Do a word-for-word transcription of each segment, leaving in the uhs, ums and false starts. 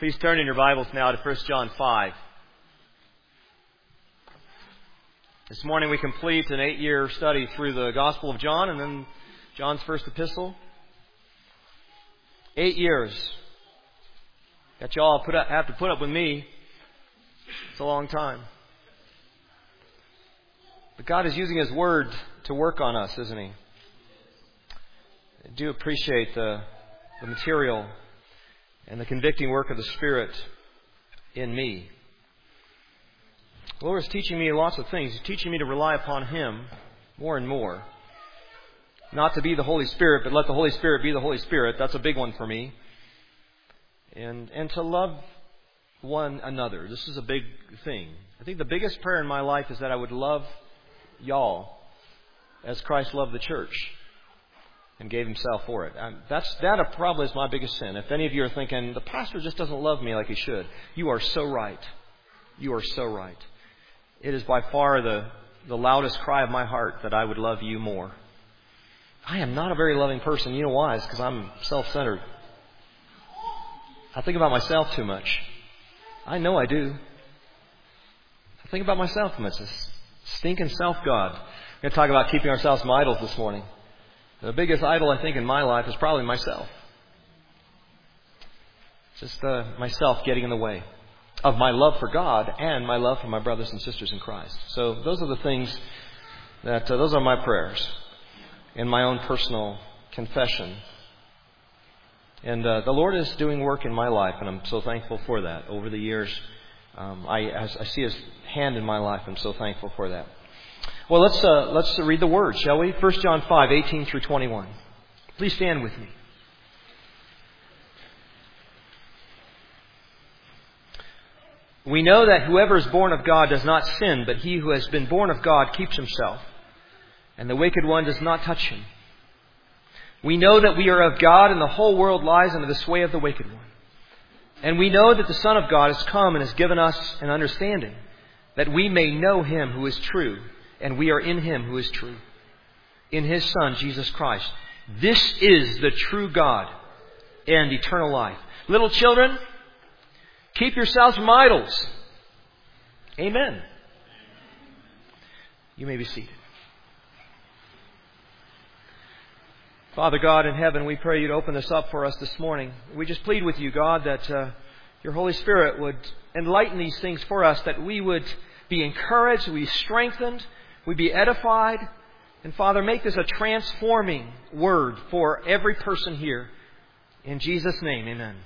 Please turn in your Bibles now to First John five. This morning we complete an eight-year study through the Gospel of John and then John's first epistle. Eight years. That you all put up, have to put up with me. It's a long time. But God is using His Word to work on us, isn't He? I do appreciate the, the material and the convicting work of the Spirit in me. The Lord is teaching me lots of things. He's teaching me to rely upon Him more and more. Not to be the Holy Spirit, but let the Holy Spirit be the Holy Spirit. That's a big one for me. And and to love one another. This is a big thing. I think the biggest prayer in my life is that I would love y'all as Christ loved the church and gave Himself for it. Um, that's that probably is my biggest sin. If any of you are thinking, the pastor just doesn't love me like he should, you are so right. You are so right. It is by far the, the loudest cry of my heart that I would love you more. I am not a very loving person. You know why? It's because I'm self-centered. I think about myself too much. I know I do. I think about myself too much. This stinking self-God. We're going to talk about keeping ourselves from idols this morning. The biggest idol, I think, in my life is probably myself. Just uh, myself getting in the way of my love for God and my love for my brothers and sisters in Christ. So those are the things that, uh, those are my prayers in my own personal confession. And uh, the Lord is doing work in my life, and I'm so thankful for that. Over the years, um, I, I see His hand in my life. I'm so thankful for that. Well, let's uh, let's read the Word, shall we? First John five, eighteen through twenty-one. Please stand with me. We know that whoever is born of God does not sin, but he who has been born of God keeps himself, and the wicked one does not touch him. We know that we are of God, and the whole world lies under the sway of the wicked one. And we know that the Son of God has come and has given us an understanding, that we may know Him who is true, and we are in Him who is true, in His Son, Jesus Christ. This is the true God and eternal life. Little children, keep yourselves from idols. Amen. You may be seated. Father God in heaven, we pray You'd open this up for us this morning. We just plead with You, God, that uh, Your Holy Spirit would enlighten these things for us, that we would be encouraged, we be strengthened, we be edified. And Father, make this a transforming word for every person here. In Jesus' name, amen.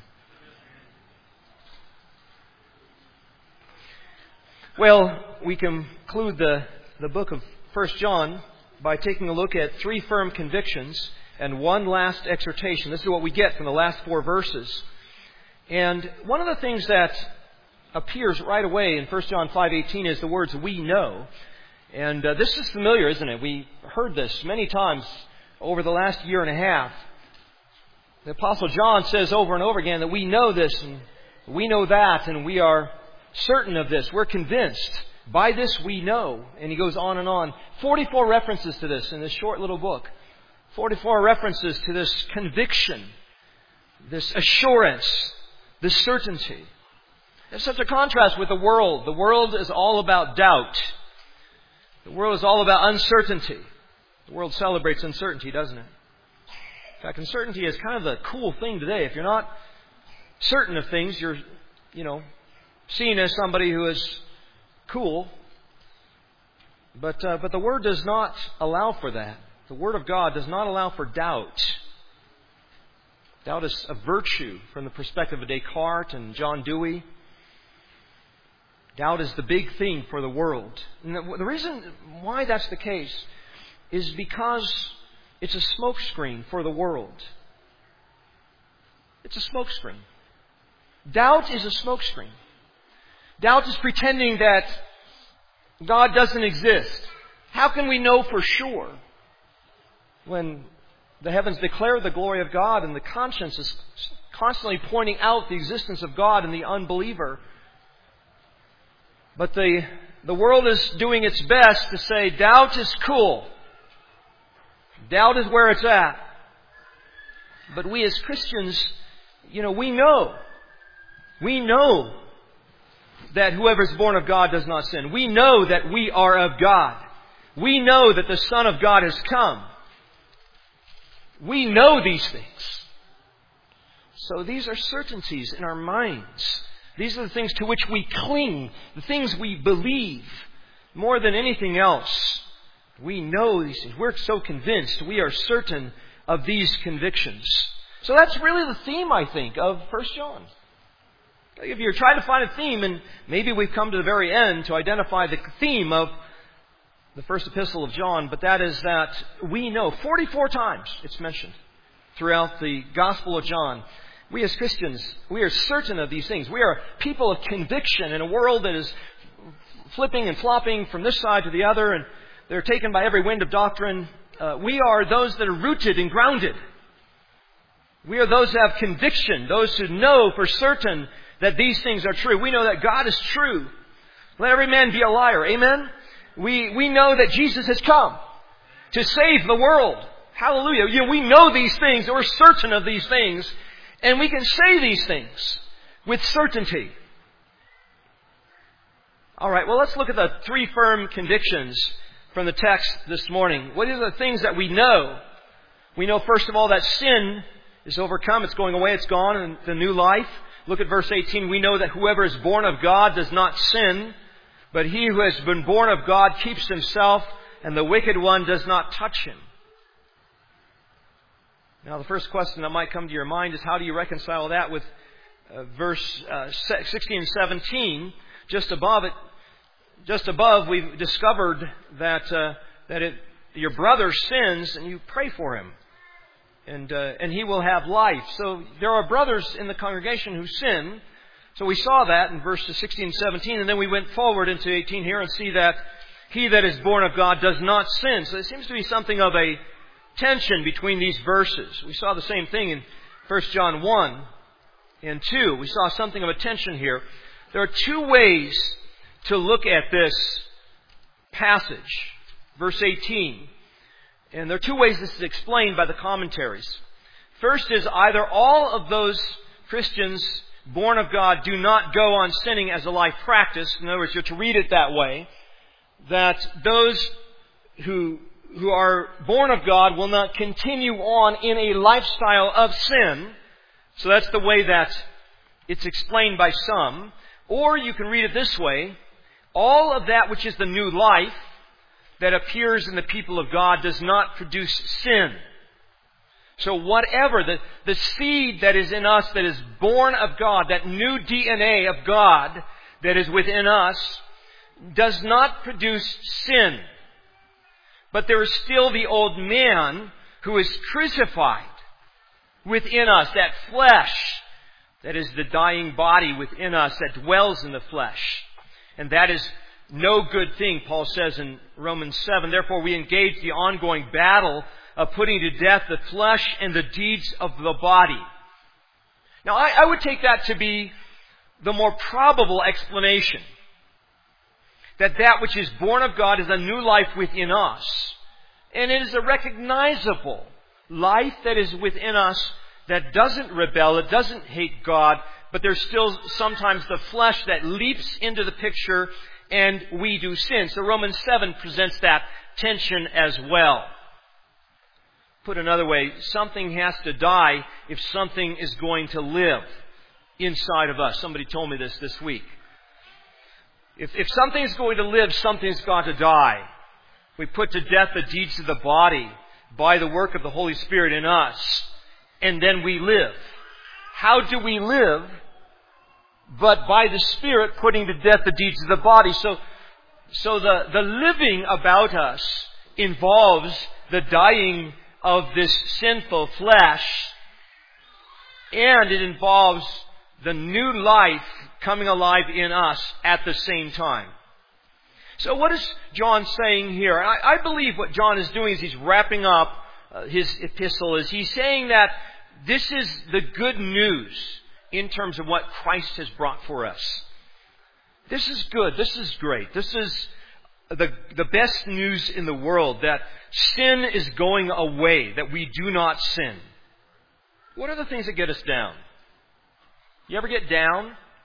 Well, we conclude the, the book of First John by taking a look at three firm convictions and one last exhortation. This is what we get from the last four verses. And one of the things that appears right away in First John five eighteen is the words, "we know." And uh, this is familiar, isn't it? We heard this many times over the last year and a half. The Apostle John says over and over again that we know this and we know that and we are certain of this. We're convinced. By this we know. And he goes on and on. forty-four references to this in this short little book. forty-four references to this conviction, this assurance, this certainty. There's such a contrast with the world. The world is all about doubt. The world is all about uncertainty. The world celebrates uncertainty, doesn't it? In fact, uncertainty is kind of the cool thing today. If you're not certain of things, you're, you know, seen as somebody who is cool. But uh, but the Word does not allow for that. The Word of God does not allow for doubt. Doubt is a virtue from the perspective of Descartes and John Dewey. Doubt is the big thing for the world. And the, the reason why that's the case is because it's a smokescreen for the world. It's a smokescreen. Doubt is a smokescreen. Doubt is pretending that God doesn't exist. How can we know for sure when the heavens declare the glory of God and the conscience is constantly pointing out the existence of God in the unbeliever? But the, the world is doing its best to say doubt is cool. Doubt is where it's at. But we as Christians, you know, we know. We know that whoever is born of God does not sin. We know that we are of God. We know that the Son of God has come. We know these things. So these are certainties in our minds. These are the things to which we cling, the things we believe. More than anything else, we know these things. We're so convinced. We are certain of these convictions. So that's really the theme, I think, of First John. If you're trying to find a theme, and maybe we've come to the very end to identify the theme of the first epistle of John, but that is that we know, forty-four times it's mentioned throughout the Gospel of John. We as Christians, we are certain of these things. We are people of conviction in a world that is flipping and flopping from this side to the other, and they're taken by every wind of doctrine. Uh, we are those that are rooted and grounded. We are those who have conviction, those who know for certain that these things are true. We know that God is true. Let every man be a liar. Amen? We, we know that Jesus has come to save the world. Hallelujah. You know, we know these things. We're certain of these things. And we can say these things with certainty. All right, well, let's look at the three firm convictions from the text this morning. What are the things that we know? We know, first of all, that sin is overcome. It's going away. It's gone in the new life. Look at verse eighteen. We know that whoever is born of God does not sin, but he who has been born of God keeps himself, and the wicked one does not touch him. Now, the first question that might come to your mind is, how do you reconcile that with uh, verse uh, sixteen and seventeen? Just above it, just above, we've discovered that uh, that it, your brother sins, and you pray for him, and uh, and he will have life. So there are brothers in the congregation who sin. So we saw that in verses sixteen and seventeen, and then we went forward into eighteen here and see that he that is born of God does not sin. So there seems to be something of a tension between these verses. We saw the same thing in First John one and two. We saw something of a tension here. There are two ways to look at this passage, verse eighteen. And there are two ways this is explained by the commentaries. First is either all of those Christians born of God do not go on sinning as a life practice. In other words, you're to read it that way. That those who who are born of God will not continue on in a lifestyle of sin. So that's the way that it's explained by some. Or you can read it this way. All of that which is the new life that appears in the people of God does not produce sin. So whatever, the, the seed that is in us that is born of God, that new D N A of God that is within us, does not produce sin. But there is still the old man who is crucified within us, that flesh that is the dying body within us that dwells in the flesh. And that is no good thing, Paul says in Romans seven. Therefore we engage the ongoing battle of putting to death the flesh and the deeds of the body. Now I, I would take that to be the more probable explanation. That that which is born of God is a new life within us. And it is a recognizable life that is within us that doesn't rebel, it doesn't hate God, but there's still sometimes the flesh that leaps into the picture and we do sin. So Romans seven presents that tension as well. Put another way, something has to die if something is going to live inside of us. Somebody told me this this week. If, if something's going to live, something's got to die. We put to death the deeds of the body by the work of the Holy Spirit in us, and then we live. How do we live? But by the Spirit putting to death the deeds of the body. So, so the, the living about us involves the dying of this sinful flesh, and it involves the new life coming alive in us at the same time. So what is John saying here? I, I believe what John is doing is he's wrapping up uh, his epistle. Is he's saying that this is the good news in terms of what Christ has brought for us. This is good. This is great. This is the, the best news in the world, that sin is going away, that we do not sin. What are the things that get us down? You ever get down?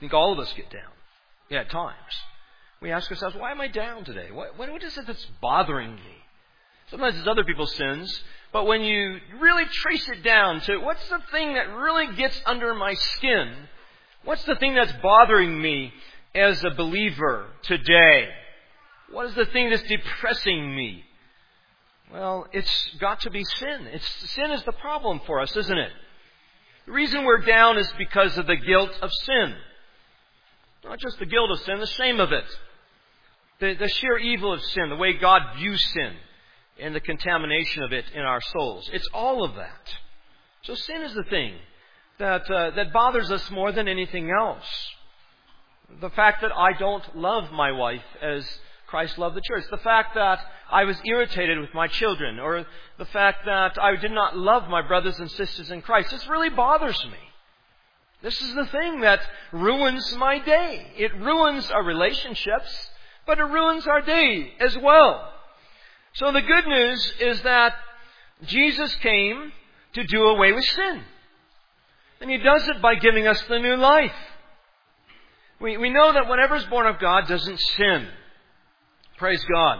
think all of us get down. Yeah, at times. We ask ourselves, why am I down today? What, what is it that's bothering me? Sometimes it's other people's sins, but when you really trace it down to what's the thing that really gets under my skin? What's the thing that's bothering me as a believer today? What is the thing that's depressing me? Well, it's got to be sin. It's, sin is the problem for us, isn't it? The reason we're down is because of the guilt of sin. Not just the guilt of sin, the shame of it. The, the sheer evil of sin, the way God views sin, and the contamination of it in our souls. It's all of that. So sin is the thing that uh, that bothers us more than anything else. The fact that I don't love my wife as Christ loved the church. The fact that I was irritated with my children. Or the fact that I did not love my brothers and sisters in Christ. This really bothers me. This is the thing that ruins my day. It ruins our relationships, but it ruins our day as well. So the good news is that Jesus came to do away with sin. And He does it by giving us the new life. We, we know that whatever is born of God doesn't sin. Praise God.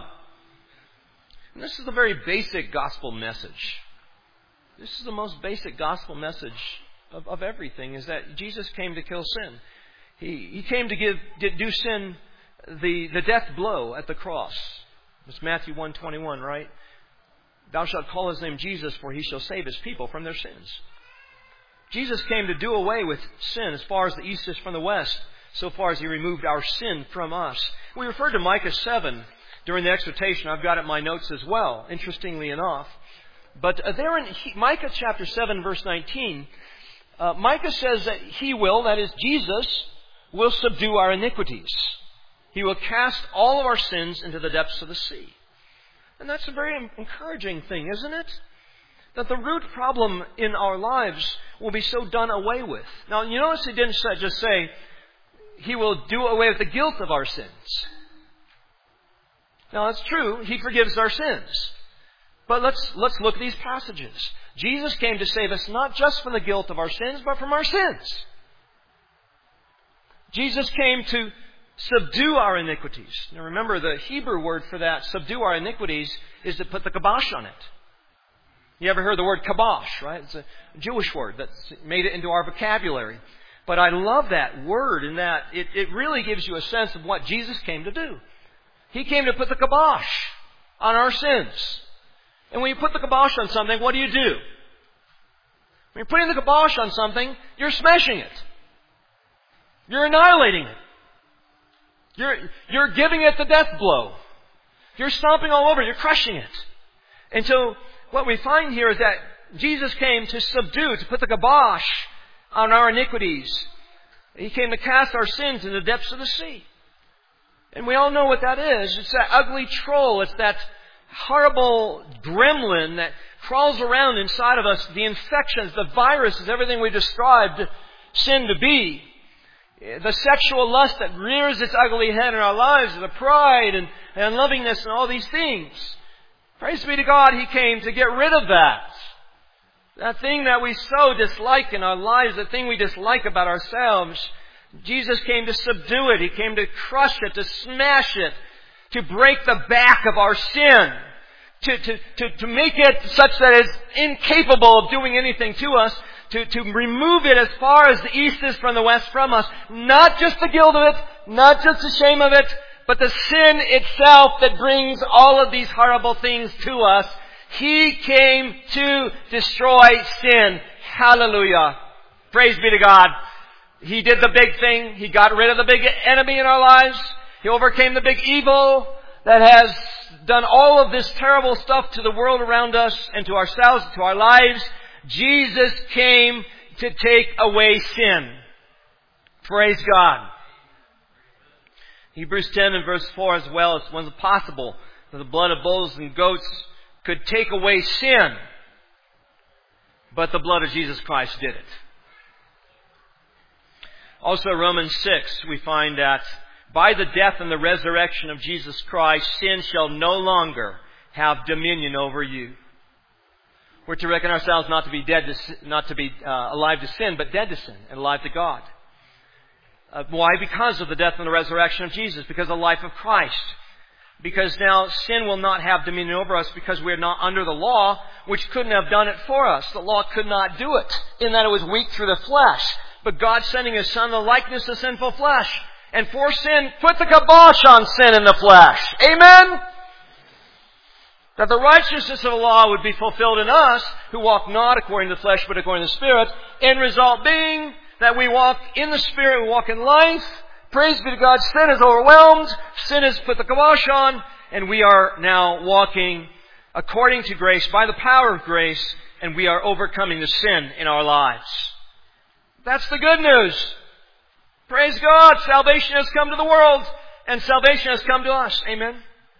And this is the very basic gospel message. This is the most basic gospel message of, of everything, is that Jesus came to kill sin. He, he came to give to do sin the, the death blow at the cross. It's Matthew one twenty-one, right? Thou shalt call His name Jesus, for He shall save His people from their sins. Jesus came to do away with sin as far as the east is from the west, so far as He removed our sin from us. We referred to Micah seven during the exhortation. I've got it in my notes as well, interestingly enough. But uh, there in he, Micah chapter seven, verse nineteen, uh, Micah says that He will, that is Jesus, will subdue our iniquities. He will cast all of our sins into the depths of the sea. And that's a very encouraging thing, isn't it? That the root problem in our lives will be so done away with. Now, you notice He didn't just say, He will do away with the guilt of our sins. Now, that's true. He forgives our sins. But let's, let's look at these passages. Jesus came to save us not just from the guilt of our sins, but from our sins. Jesus came to subdue our iniquities. Now remember, the Hebrew word for that, subdue our iniquities, is to put the kibosh on it. You ever heard the word kibosh, right? It's a Jewish word that's made it into our vocabulary. But I love that word in that it, it really gives you a sense of what Jesus came to do. He came to put the kibosh on our sins. And when you put the kibosh on something, what do you do? When you're putting the kibosh on something, you're smashing it. You're annihilating it. You're, you're giving it the death blow. You're stomping all over. You're crushing it. And so what we find here is that Jesus came to subdue, to put the kibosh on our iniquities. He came to cast our sins in the depths of the sea. And we all know what that is. It's that ugly troll. It's that horrible gremlin that crawls around inside of us. The infections, the viruses, everything we described sin to be. The sexual lust that rears its ugly head in our lives, the pride and, and unlovingness and all these things. Praise be to God, He came to get rid of that. That thing that we so dislike in our lives, the thing we dislike about ourselves. Jesus came to subdue it. He came to crush it, to smash it, to break the back of our sin, to, to, to, to make it such that it's incapable of doing anything to us. To, to remove it as far as the east is from the west from us. Not just the guilt of it, not just the shame of it, but the sin itself that brings all of these horrible things to us. He came to destroy sin. Hallelujah. Praise be to God. He did the big thing. He got rid of the big enemy in our lives. He overcame the big evil that has done all of this terrible stuff to the world around us and to ourselves, to our lives. Jesus came to take away sin. Praise God. Hebrews ten and verse four as well. It was possible that the blood of bulls and goats could take away sin. But the blood of Jesus Christ did it. Also Romans six, we find that by the death and the resurrection of Jesus Christ, sin shall no longer have dominion over you. We're to reckon ourselves not to be dead, to, not to be uh, alive to sin, but dead to sin and alive to God. Uh, why? Because of the death and the resurrection of Jesus. Because of the life of Christ. Because now sin will not have dominion over us because we are not under the law, which couldn't have done it for us. The law could not do it, in that it was weak through the flesh. But God sending His Son in the likeness of sinful flesh. And for sin, put the kibosh on sin in the flesh. Amen? That the righteousness of the law would be fulfilled in us, who walk not according to the flesh, but according to the Spirit. End result being that we walk in the Spirit, we walk in life. Praise be to God, sin is overwhelmed, sin has put the kibosh on, and we are now walking according to grace, by the power of grace, and we are overcoming the sin in our lives. That's the good news. Praise God, salvation has come to the world, and salvation has come to us. Amen?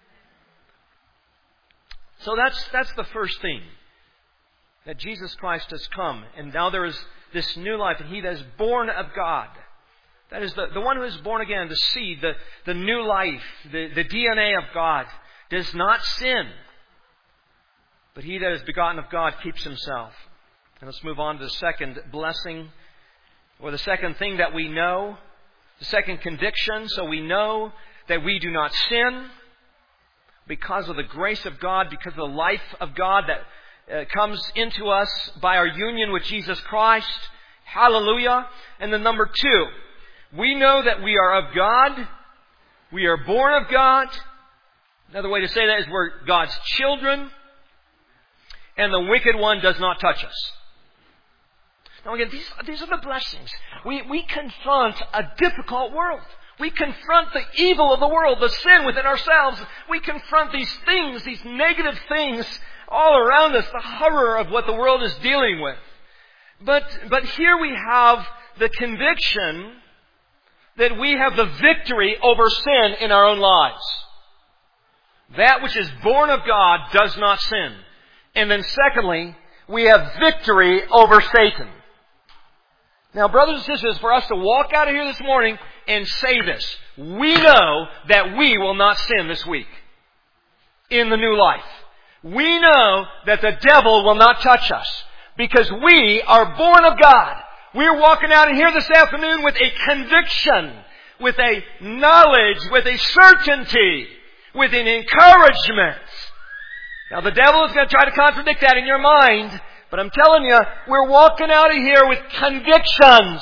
So that's, that's the first thing. That Jesus Christ has come, and now there is this new life, and He that is born of God. That is the, the one who is born again, the seed, the, the new life, the, the D N A of God, does not sin. But he that is begotten of God keeps himself. And let's move on to the second blessing, or the second thing that we know, the second conviction. So we know that we do not sin because of the grace of God, because of the life of God that uh, comes into us by our union with Jesus Christ. Hallelujah. And then number two, we know that we are of God. We are born of God. Another way to say that is we're God's children. And the wicked one does not touch us. Now again, these, these are the blessings. We, we confront a difficult world. We confront the evil of the world, the sin within ourselves. We confront these things, these negative things all around us, the horror of what the world is dealing with. But, but here we have the conviction that we have the victory over sin in our own lives. That which is born of God does not sin. And then secondly, we have victory over Satan. Now, brothers and sisters, for us to walk out of here this morning and say this, we know that we will not sin this week in the new life. We know that the devil will not touch us because we are born of God. We're walking out of here this afternoon with a conviction, with a knowledge, with a certainty, with an encouragement. Now the devil is going to try to contradict that in your mind, but I'm telling you, we're walking out of here with convictions.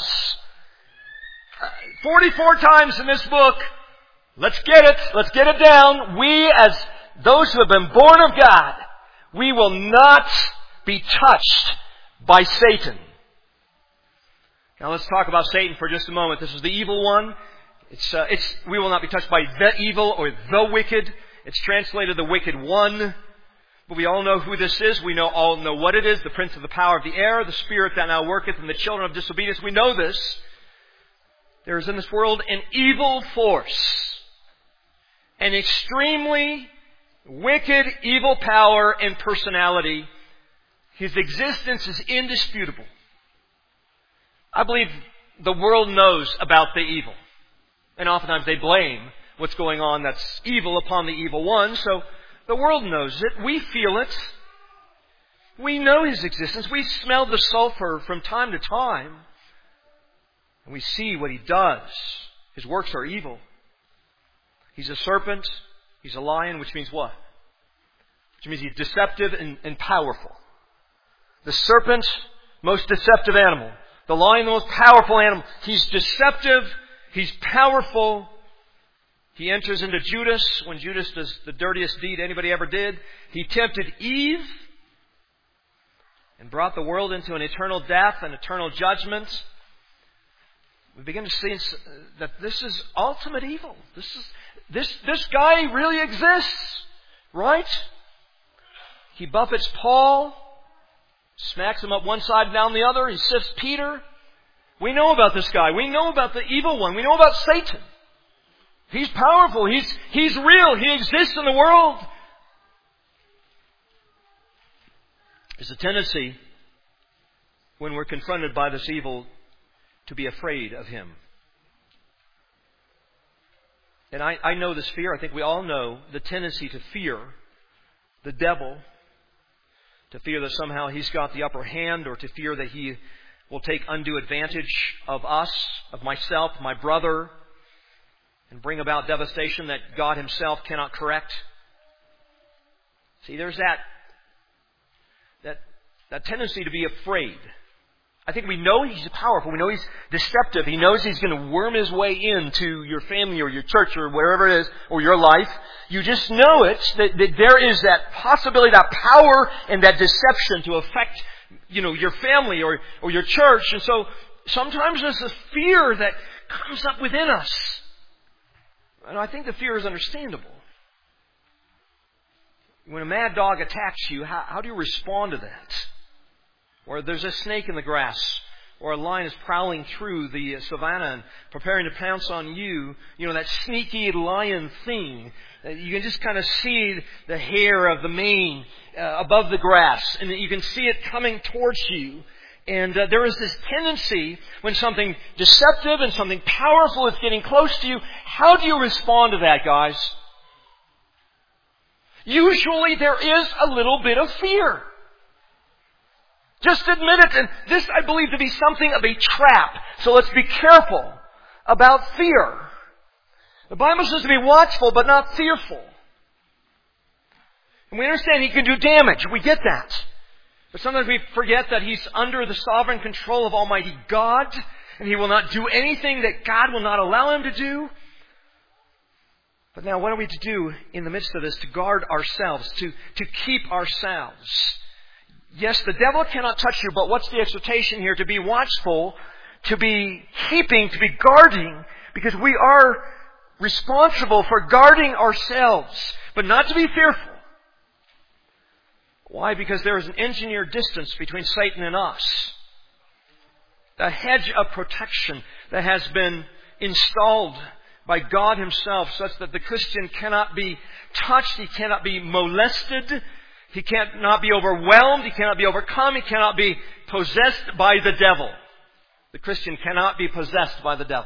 forty-four times in this book, let's get it, let's get it down. We, as those who have been born of God, we will not be touched by Satan. Now let's talk about Satan for just a moment. This is the evil one. It's, uh, it's, we will not be touched by the evil or the wicked. It's translated the wicked one. But we all know who this is. We know all know what it is. The prince of the power of the air, the spirit that now worketh in the children of disobedience. We know this. There is in this world an evil force. An extremely wicked, evil power and personality. His existence is indisputable. I believe the world knows about the evil. And oftentimes they blame what's going on that's evil upon the evil one. So the world knows it. We feel it. We know his existence. We smell the sulfur from time to time. And we see what he does. His works are evil. He's a serpent. He's a lion, which means what? Which means he's deceptive and, and powerful. The serpent, most deceptive animal. The lion, the most powerful animal. He's deceptive. He's powerful. He enters into Judas when Judas does the dirtiest deed anybody ever did. He tempted Eve and brought the world into an eternal death and eternal judgment. We begin to see that this is ultimate evil. This is this this guy really exists, right? He buffets Paul, smacks him up one side and down the other. He sifts Peter. We know about this guy. We know about the evil one. We know about Satan. He's powerful. He's, he's real. He exists in the world. There's a tendency when we're confronted by this evil to be afraid of him. And I, I know this fear. I think we all know the tendency to fear the devil, to fear that somehow he's got the upper hand, or to fear that he will take undue advantage of us, of myself, my brother, and bring about devastation that God Himself cannot correct. See, there's that, that, that tendency to be afraid. I think we know He's powerful. We know He's deceptive. He knows He's going to worm His way into your family or your church or wherever it is, or your life. You just know it, that, that there is that possibility, that power and that deception to affect, you know, your family or, or your church. And so sometimes there's a fear that comes up within us. And I think the fear is understandable. When a mad dog attacks you, how, how do you respond to that? Or there's a snake in the grass, or a lion is prowling through the savannah and preparing to pounce on you. You know, that sneaky lion thing. You can just kind of see the hair of the mane uh, above the grass, and you can see it coming towards you. And uh, there is this tendency when something deceptive and something powerful is getting close to you. How do you respond to that, guys? Usually there is a little bit of fear. Just admit it. And this I believe to be something of a trap. So let's be careful about fear. The Bible says to be watchful but not fearful. And we understand He can do damage. We get that. But sometimes we forget that He's under the sovereign control of Almighty God. And He will not do anything that God will not allow Him to do. But now what are we to do in the midst of this? To guard ourselves. To, to keep ourselves. Yes, the devil cannot touch you, but what's the exhortation here? To be watchful, to be keeping, to be guarding, because we are responsible for guarding ourselves, but not to be fearful. Why? Because there is an engineered distance between Satan and us. A hedge of protection that has been installed by God Himself such that the Christian cannot be touched, he cannot be molested, he cannot be overwhelmed, he cannot be overcome, he cannot be possessed by the devil. The Christian cannot be possessed by the devil.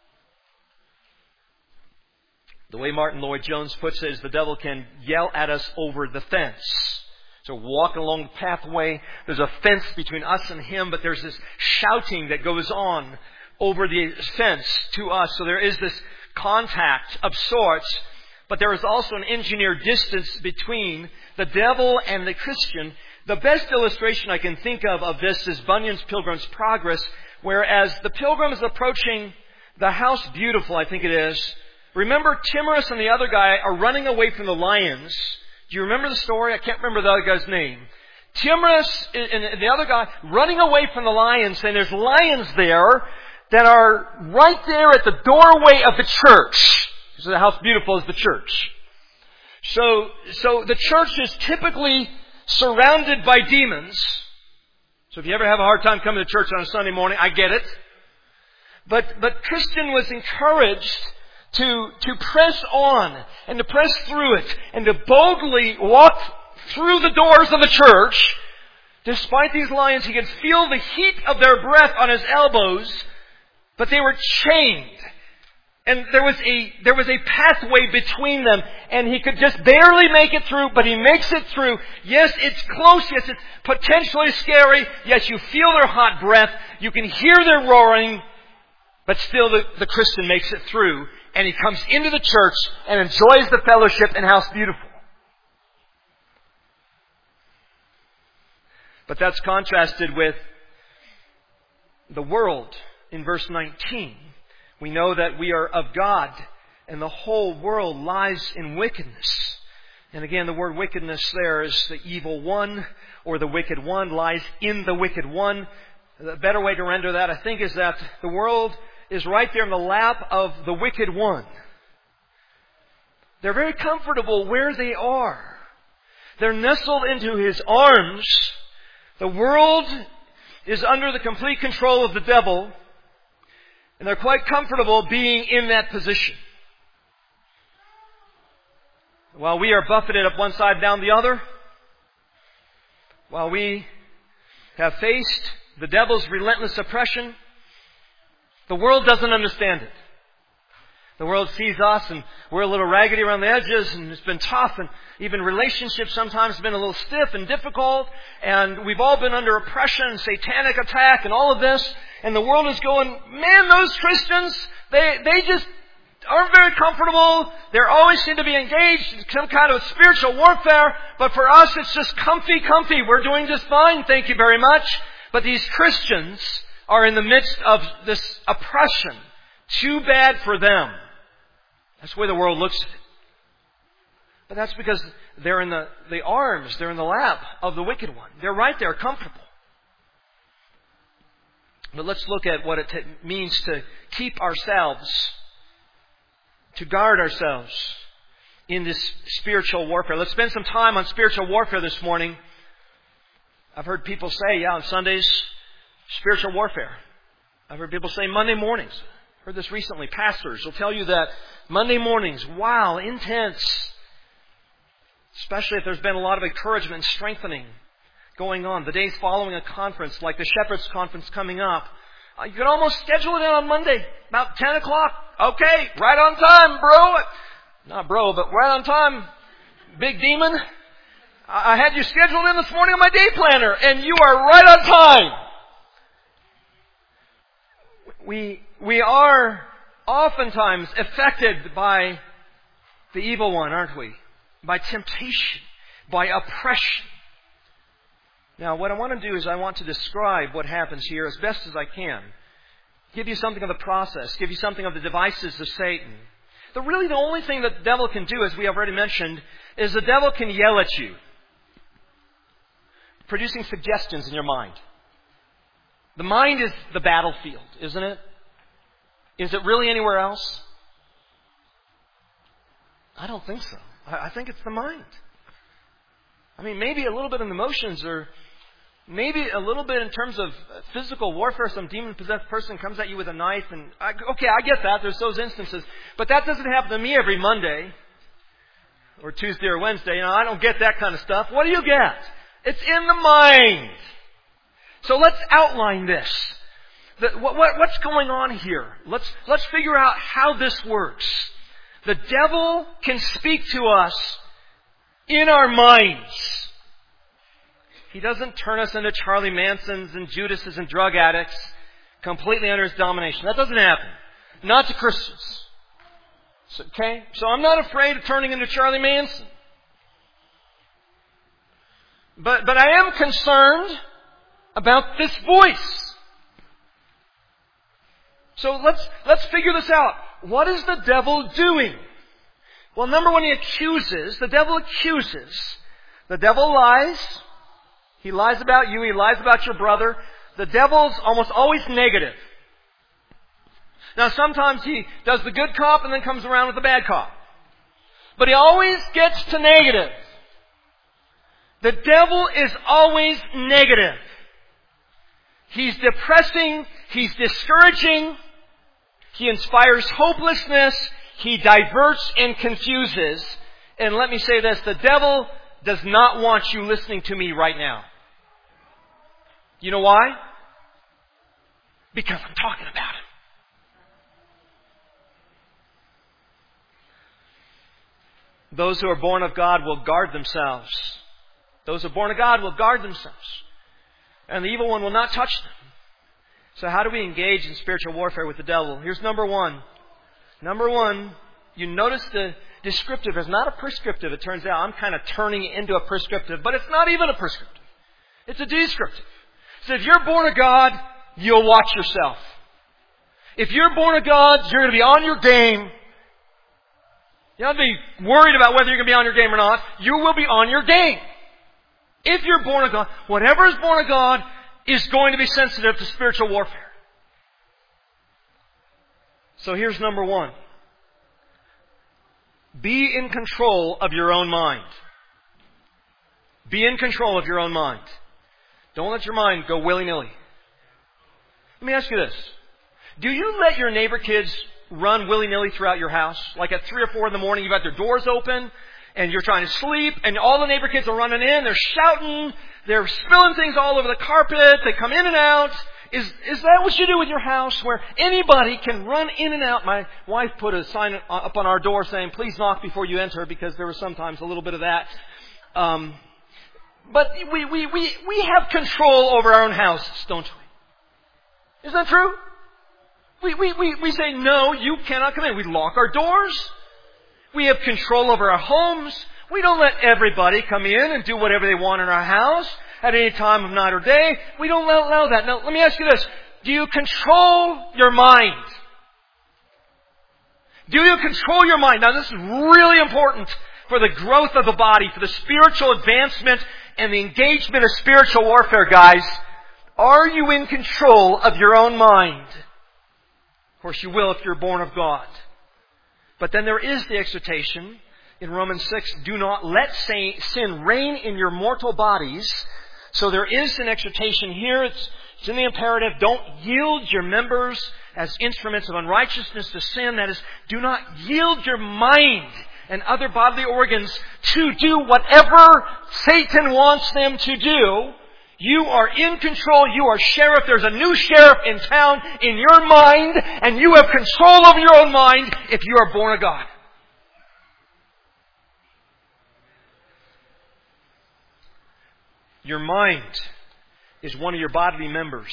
The way Martin Lloyd-Jones puts it is the devil can yell at us over the fence. So walking along the pathway, there's a fence between us and him, but there's this shouting that goes on over the fence to us. So there is this contact of sorts, but there is also an engineered distance between the devil and the Christian. The best illustration I can think of of this is Bunyan's Pilgrim's Progress, whereas the pilgrim is approaching the House Beautiful, I think it is. Remember, Timorous and the other guy are running away from the lions. Do you remember the story? I can't remember the other guy's name. Timorous and the other guy running away from the lions, and there's lions there that are right there at the doorway of the church. So the House Beautiful is the church. So, so the church is typically surrounded by demons. So if you ever have a hard time coming to church on a Sunday morning, I get it. But, but Christian was encouraged to, to press on and to press through it and to boldly walk through the doors of the church. Despite these lions, he could feel the heat of their breath on his elbows, but they were chained. And there was a, there was a pathway between them, and he could just barely make it through, but he makes it through. Yes, it's close. Yes, it's potentially scary. Yes, you feel their hot breath. You can hear their roaring, but still the, the Christian makes it through, and he comes into the church and enjoys the fellowship in House Beautiful. But that's contrasted with the world in verse nineteen. We know that we are of God, and the whole world lies in wickedness. And again, the word wickedness there is the evil one, or the wicked one lies in the wicked one. The better way to render that, I think, is that the world is right there in the lap of the wicked one. They're very comfortable where they are. They're nestled into his arms. The world is under the complete control of the devil. And they're quite comfortable being in that position. While we are buffeted up one side, down the other, while we have faced the devil's relentless oppression, the world doesn't understand it. The world sees us and we're a little raggedy around the edges and it's been tough, and even relationships sometimes have been a little stiff and difficult, and we've all been under oppression, satanic attack and all of this, and the world is going, man, those Christians, they, they just aren't very comfortable. They always seem to be engaged in some kind of spiritual warfare, but for us it's just comfy, comfy. We're doing just fine, thank you very much. But these Christians are in the midst of this oppression. Too bad for them. That's the way the world looks at it. But that's because they're in the, the arms, they're in the lap of the wicked one. They're right there, comfortable. But let's look at what it t- means to keep ourselves, to guard ourselves in this spiritual warfare. Let's spend some time on spiritual warfare this morning. I've heard people say, yeah, on Sundays, spiritual warfare. I've heard people say Monday mornings. I've heard this recently. Pastors will tell you that Monday mornings, wow, intense. Especially if there's been a lot of encouragement and strengthening going on. The days following a conference, like the Shepherd's Conference coming up, uh, you can almost schedule it in on Monday, about ten o'clock. Okay, right on time, bro. Not bro, but right on time, big demon. I had you scheduled in this morning on my day planner, and you are right on time. We, we are oftentimes affected by the evil one, aren't we? By temptation, by oppression. Now, what I want to do is I want to describe what happens here as best as I can. Give you something of the process, give you something of the devices of Satan. The really the only thing that the devil can do, as we have already mentioned, is the devil can yell at you, producing suggestions in your mind. The mind is the battlefield, isn't it? Is it really anywhere else? I don't think so. I think it's the mind. I mean, maybe a little bit in emotions, or maybe a little bit in terms of physical warfare. Some demon-possessed person comes at you with a knife, and I, okay, I get that. There's those instances. But that doesn't happen to me every Monday or Tuesday or Wednesday. You know, I don't get that kind of stuff. What do you get? It's in the mind. So let's outline this. The, what, what, what's going on here? Let's, let's figure out how this works. The devil can speak to us in our minds. He doesn't turn us into Charlie Mansons and Judases and drug addicts completely under his domination. That doesn't happen. Not to Christians. So, okay? So I'm not afraid of turning into Charlie Manson. But, but I am concerned about this voice. So let's, let's figure this out. What is the devil doing? Well, number one, he accuses. The devil accuses. The devil lies. He lies about you. He lies about your brother. The devil's almost always negative. Now, sometimes he does the good cop and then comes around with the bad cop. But he always gets to negative. The devil is always negative. He's depressing. He's discouraging. He inspires hopelessness. He diverts and confuses. And let me say this, the devil does not want you listening to me right now. You know why? Because I'm talking about him. Those who are born of God will guard themselves. Those who are born of God will guard themselves. And the evil one will not touch them. So how do we engage in spiritual warfare with the devil? Here's number one. Number one, you notice the descriptive is not a prescriptive. It turns out I'm kind of turning it into a prescriptive, but it's not even a prescriptive. It's a descriptive. So if you're born of God, you'll watch yourself. If you're born of God, you're going to be on your game. You don't have to be worried about whether you're going to be on your game or not. You will be on your game. If you're born of God, whatever is born of God is going to be sensitive to spiritual warfare. So here's number one. Be in control of your own mind. Be in control of your own mind. Don't let your mind go willy-nilly. Let me ask you this. Do you let your neighbor kids run willy-nilly throughout your house? Like at three or four in the morning, you've got their doors open, and you're trying to sleep, and all the neighbor kids are running in, they're shouting, they're spilling things all over the carpet, they come in and out, Is, is that what you do with your house, where anybody can run in and out? My wife put a sign up on our door saying, please knock before you enter, because there was sometimes a little bit of that. Um, but we, we, we, we have control over our own houses, don't we? Is that true? We, we, we, we say, no, you cannot come in. We lock our doors. We have control over our homes. We don't let everybody come in and do whatever they want in our house at any time of night or day. We don't allow that. Now, let me ask you this. Do you control your mind? Do you control your mind? Now, this is really important for the growth of the body, for the spiritual advancement and the engagement of spiritual warfare, guys. Are you in control of your own mind? Of course, you will if you're born of God. But then there is the exhortation in Romans six, do not let sin reign in your mortal bodies. So there is an exhortation here. It's, it's in the imperative. Don't yield your members as instruments of unrighteousness to sin. That is, do not yield your mind and other bodily organs to do whatever Satan wants them to do. You are in control. You are sheriff. There's a new sheriff in town in your mind, and you have control over your own mind if you are born of God. Your mind is one of your bodily members.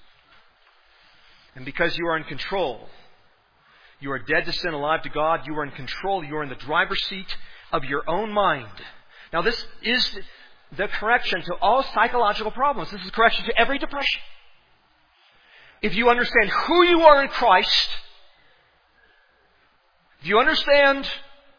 And because you are in control, you are dead to sin, alive to God. You are in control. You are in the driver's seat of your own mind. Now, this is the correction to all psychological problems. This is correction to every depression. If you understand who you are in Christ, if you understand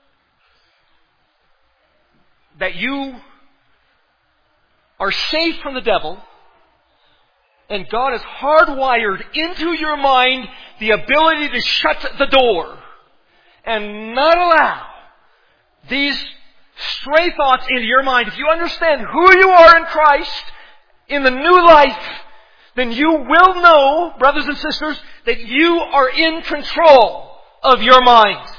that you are safe from the devil, and God has hardwired into your mind the ability to shut the door and not allow these stray thoughts into your mind. If you understand who you are in Christ, in the new life, then you will know, brothers and sisters, that you are in control of your mind.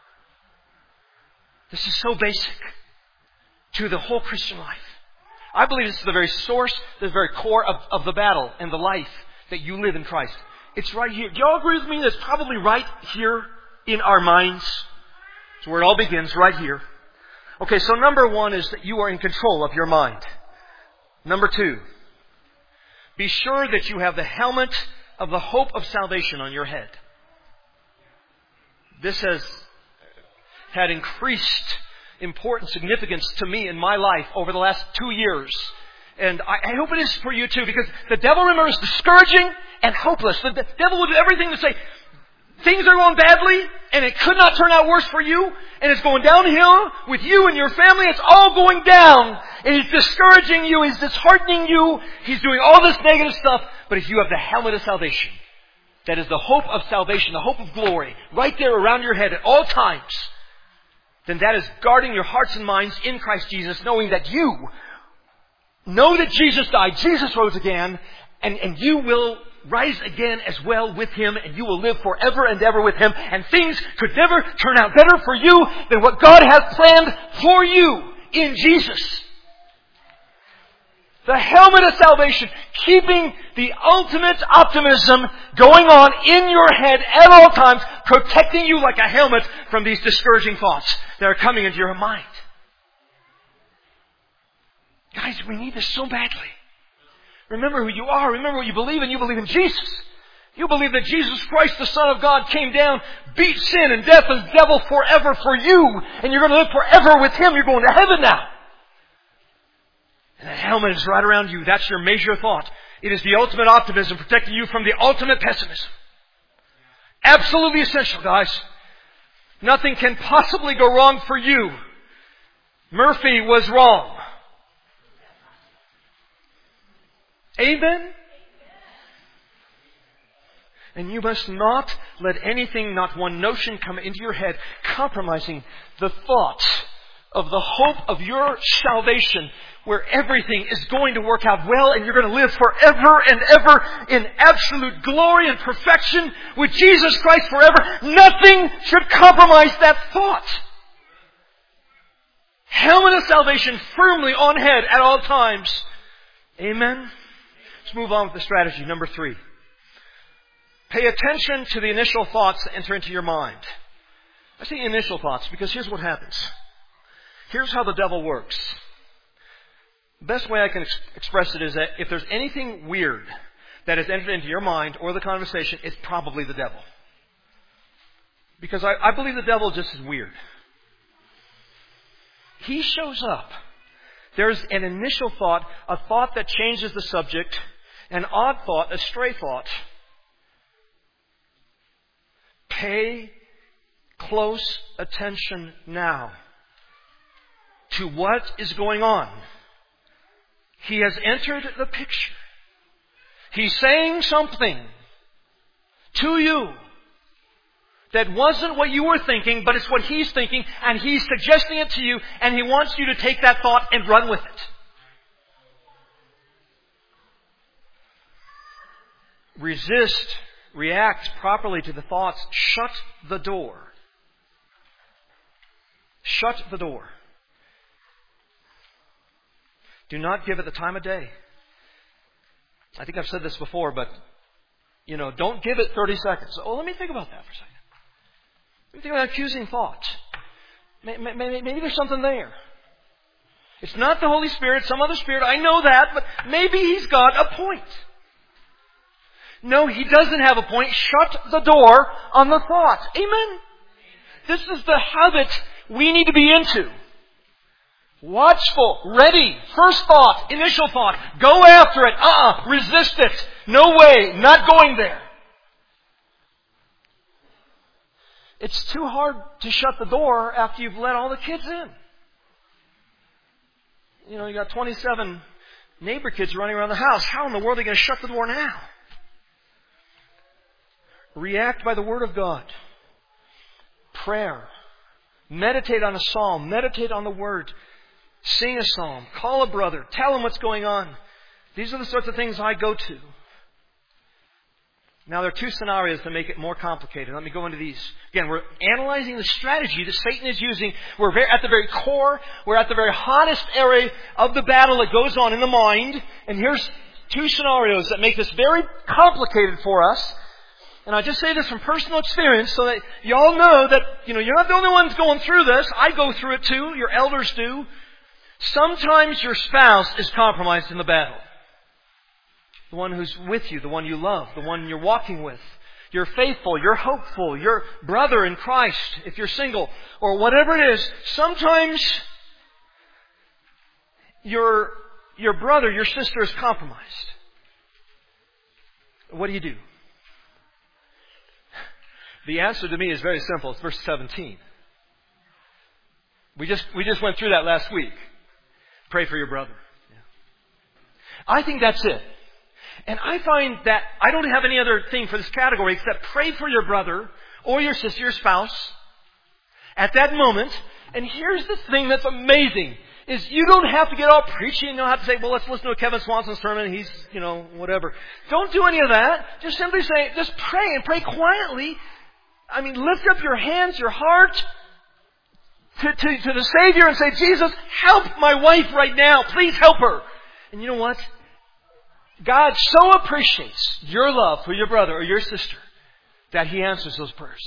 This is so basic to the whole Christian life. I believe this is the very source, the very core of, of the battle and the life that you live in Christ. It's right here. Do you all agree with me? That's probably right here in our minds. It's where it all begins, right here. Okay, so number one is that you are in control of your mind. Number two, be sure that you have the helmet of the hope of salvation on your head. This has had increased important significance to me in my life over the last two years. And I, I hope it is for you too, because the devil, remember, is discouraging and hopeless. The, the devil will do everything to say, things are going badly, and it could not turn out worse for you, and it's going downhill with you and your family. It's all going down. And he's discouraging you. He's disheartening you. He's doing all this negative stuff. But if you have the helmet of salvation, that is the hope of salvation, the hope of glory, right there around your head at all times, then that is guarding your hearts and minds in Christ Jesus, knowing that you know that Jesus died, Jesus rose again, and, and you will rise again as well with Him, and you will live forever and ever with Him. And things could never turn out better for you than what God has planned for you in Jesus. The helmet of salvation, keeping the ultimate optimism going on in your head at all times, protecting you like a helmet from these discouraging thoughts that are coming into your mind. Guys, we need this so badly. Remember who you are. Remember what you believe in. You believe in Jesus. You believe that Jesus Christ, the Son of God, came down, beat sin and death and the devil forever for you. And you're going to live forever with Him. You're going to heaven now. And that helmet is right around you. That's your major thought. It is the ultimate optimism, protecting you from the ultimate pessimism. Absolutely essential, guys. Nothing can possibly go wrong for you. Murphy was wrong. Amen? And you must not let anything, not one notion, come into your head compromising the thoughts of the hope of your salvation, where everything is going to work out well and you're going to live forever and ever in absolute glory and perfection with Jesus Christ forever. Nothing should compromise that thought. Helmet of salvation firmly on head at all times. Amen? Let's move on with the strategy. Number three. Pay attention to the initial thoughts that enter into your mind. I say initial thoughts because here's what happens. Here's how the devil works. The best way I can ex- express it is that if there's anything weird that has entered into your mind or the conversation, it's probably the devil. Because I, I believe the devil just is weird. He shows up. There's an initial thought, a thought that changes the subject, an odd thought, a stray thought. Pay close attention now to what is going on. He has entered the picture. He's saying something to you that wasn't what you were thinking, but it's what he's thinking, and he's suggesting it to you, and he wants you to take that thought and run with it. Resist, react properly to the thoughts. Shut the door. Shut the door. Do not give it the time of day. I think I've said this before, but, you know, don't give it thirty seconds. Oh, let me think about that for a second. Let me think about accusing thoughts. Maybe, maybe there's something there. It's not the Holy Spirit, some other spirit. I know that, but maybe he's got a point. No, he doesn't have a point. Shut the door on the thought. Amen? This is the habit we need to be into. Watchful, ready, first thought, initial thought. Go after it. Uh-uh, resist it. No way, not going there. It's too hard to shut the door after you've let all the kids in. You know, you got twenty-seven neighbor kids running around the house. How in the world are they going to shut the door now? React by the Word of God. Prayer. Meditate on a psalm. Meditate on the Word. Sing a psalm. Call a brother. Tell him what's going on. These are the sorts of things I go to. Now, there are two scenarios that make it more complicated. Let me go into these. Again, we're analyzing the strategy that Satan is using. We're very, at the very core. We're at the very hottest area of the battle that goes on in the mind. And here's two scenarios that make this very complicated for us. And I just say this from personal experience so that you all know that, you know, you're not the only ones going through this. I go through it too. Your elders do. Sometimes your spouse is compromised in the battle. The one who's with you, the one you love, the one you're walking with. You're faithful, you're hopeful, your brother in Christ, if you're single, or whatever it is. Sometimes your, your brother, your sister is compromised. What do you do? The answer to me is very simple. It's verse seventeen. We just, we just went through that last week. Pray for your brother. Yeah. I think that's it. And I find that I don't have any other thing for this category except pray for your brother or your sister, your spouse, at that moment. And here's the thing that's amazing, is you don't have to get all preachy and you don't have to say, well, let's listen to a Kevin Swanson sermon. He's, you know, whatever. Don't do any of that. Just simply say, just pray and pray quietly. I mean, lift up your hands, your heart to, to, to the Savior and say, Jesus, help my wife right now. Please help her. And you know what? God so appreciates your love for your brother or your sister that He answers those prayers.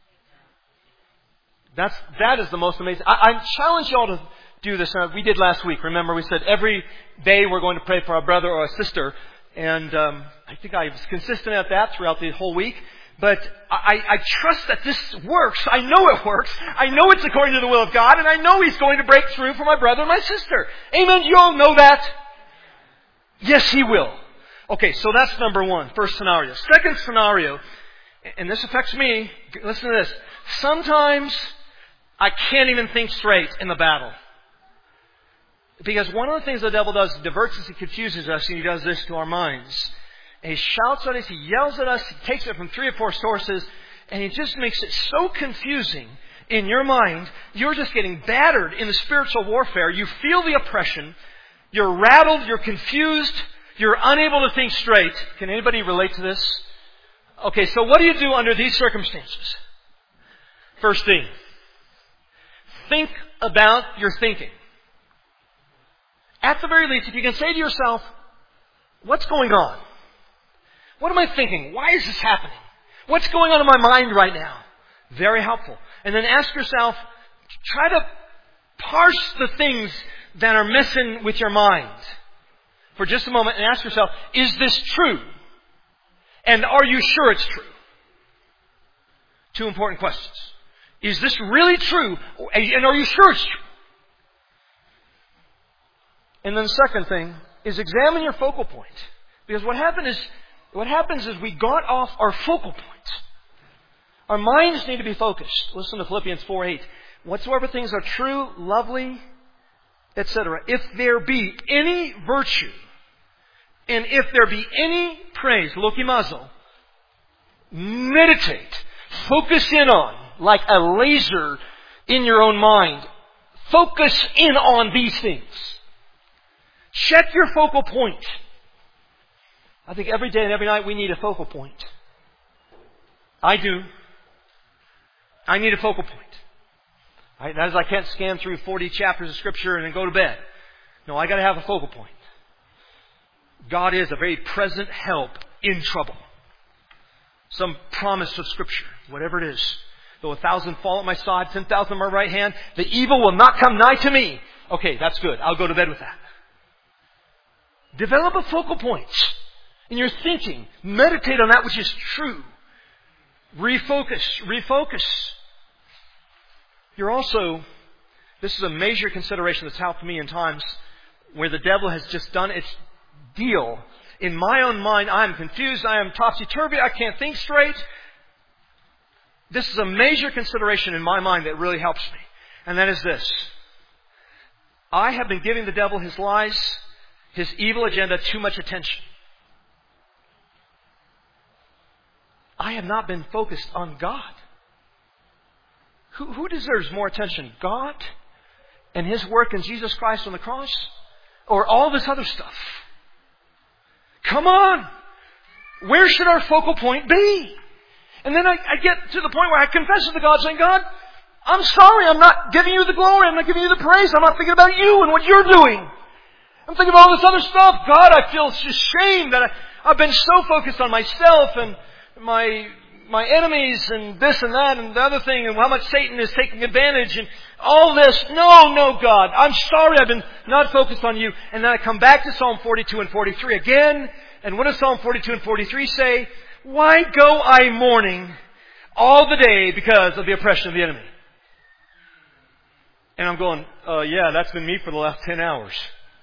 That's, that is the most amazing. I, I challenge you all to do this. Uh, we did last week. Remember, we said every day we're going to pray for our brother or a sister. And um, I think I was consistent at that throughout the whole week. But I, I trust that this works. I know it works. I know it's according to the will of God. And I know He's going to break through for my brother and my sister. Amen. You all know that? Yes, He will. Okay, so that's number one, first scenario. Second scenario, and this affects me. Listen to this. Sometimes I can't even think straight in the battle. Because one of the things the devil does, he diverts us, he confuses us, and he does this to our minds. And he shouts at us, he yells at us, he takes it from three or four sources, and he just makes it so confusing in your mind. You're just getting battered in the spiritual warfare. You feel the oppression. You're rattled, you're confused, you're unable to think straight. Can anybody relate to this? Okay, so what do you do under these circumstances? First thing, think about your thinking. At the very least, if you can say to yourself, What's going on? What am I thinking? Why is this happening? What's going on in my mind right now? Very helpful. And then ask yourself, try to parse the things that are missing with your mind for just a moment and ask yourself, is this true? And are you sure it's true? Two important questions. Is this really true? And are you sure it's true? And then the second thing is examine your focal point. Because what happened is, what happens is we got off our focal point. Our minds need to be focused. Listen to Philippians four eight. Whatsoever things are true, lovely, et cetera. If there be any virtue, and if there be any praise, lokimazo, meditate, focus in on, like a laser in your own mind. Focus in on these things. Check your focal point. I think every day and every night we need a focal point. I do. I need a focal point. I, that is, I can't scan through forty chapters of Scripture and then go to bed. No, I got to have a focal point. God is a very present help in trouble. Some promise of Scripture, whatever it is. Though a thousand fall at my side, ten thousand at my right hand, the evil will not come nigh to me. Okay, that's good. I'll go to bed with that. Develop a focal point in your thinking. Meditate on that which is true. Refocus. Refocus. You're also, this is a major consideration that's helped me in times where the devil has just done its deal. In my own mind, I am confused. I am topsy-turvy. I can't think straight. This is a major consideration in my mind that really helps me. And that is this. I have been giving the devil his lies, his evil agenda, too much attention. I have not been focused on God. Who, who deserves more attention? God and His work in Jesus Christ on the cross? Or all this other stuff? Come on! Where should our focal point be? And then I, I get to the point where I confess to God, saying, God, I'm sorry, I'm not giving you the glory, I'm not giving you the praise, I'm not thinking about you and what you're doing. I'm thinking about all this other stuff. God, I feel just shame that I, I've been so focused on myself and my my enemies and this and that and the other thing and how much Satan is taking advantage and all this. No, no, God. I'm sorry I've been not focused on you. And then I come back to Psalm forty-two and forty-three again. And what does Psalm forty-two and forty-three say? Why go I mourning all the day because of the oppression of the enemy? And I'm going, uh, yeah, that's been me for the last ten hours.